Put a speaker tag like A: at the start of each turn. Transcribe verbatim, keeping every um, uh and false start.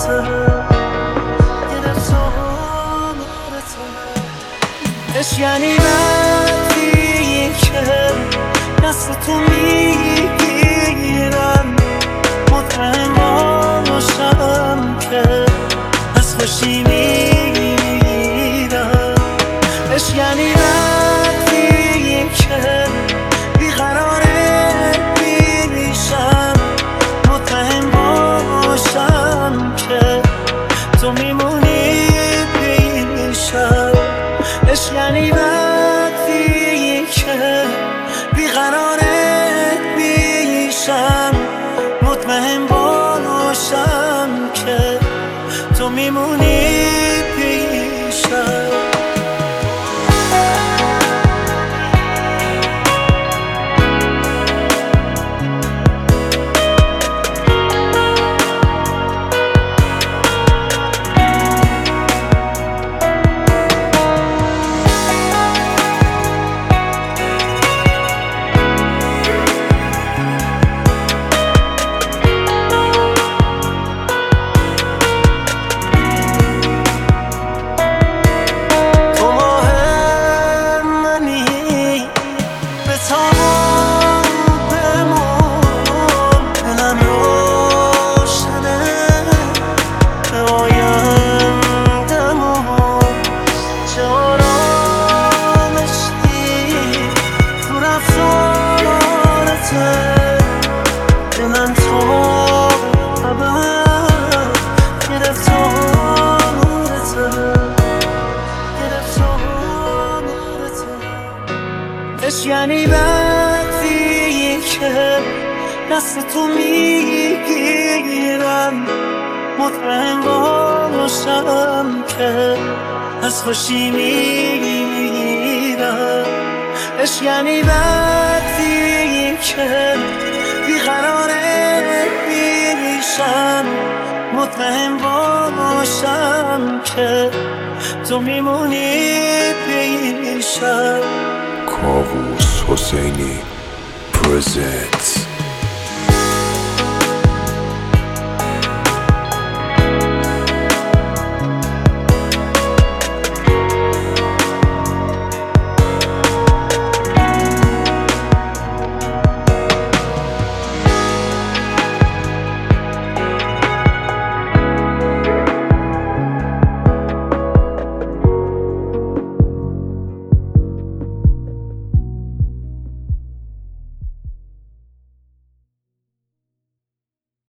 A: عشق یعنی وقتی که دست تو میگیرم مطمئن باشم که از خوشی میمیرم. عشق یعنی وقتی که بیقراره میشم مطمئن باشم که تو میمونی پیشم. عشق یعنی وقتی که بیقراره میشم مطمئن باشم که تو میمونی پیشم. دلم تو ابد گرفتارته گرفتارته. عشق یعنی وقتی که دست تو میگیرم مطمئن باشم که از خوشی میمیرم. عشق یعنی وقتی که بیقراره میشم مطمئن باشم که تو میمونی پیشم.
B: کاووس حسینی presents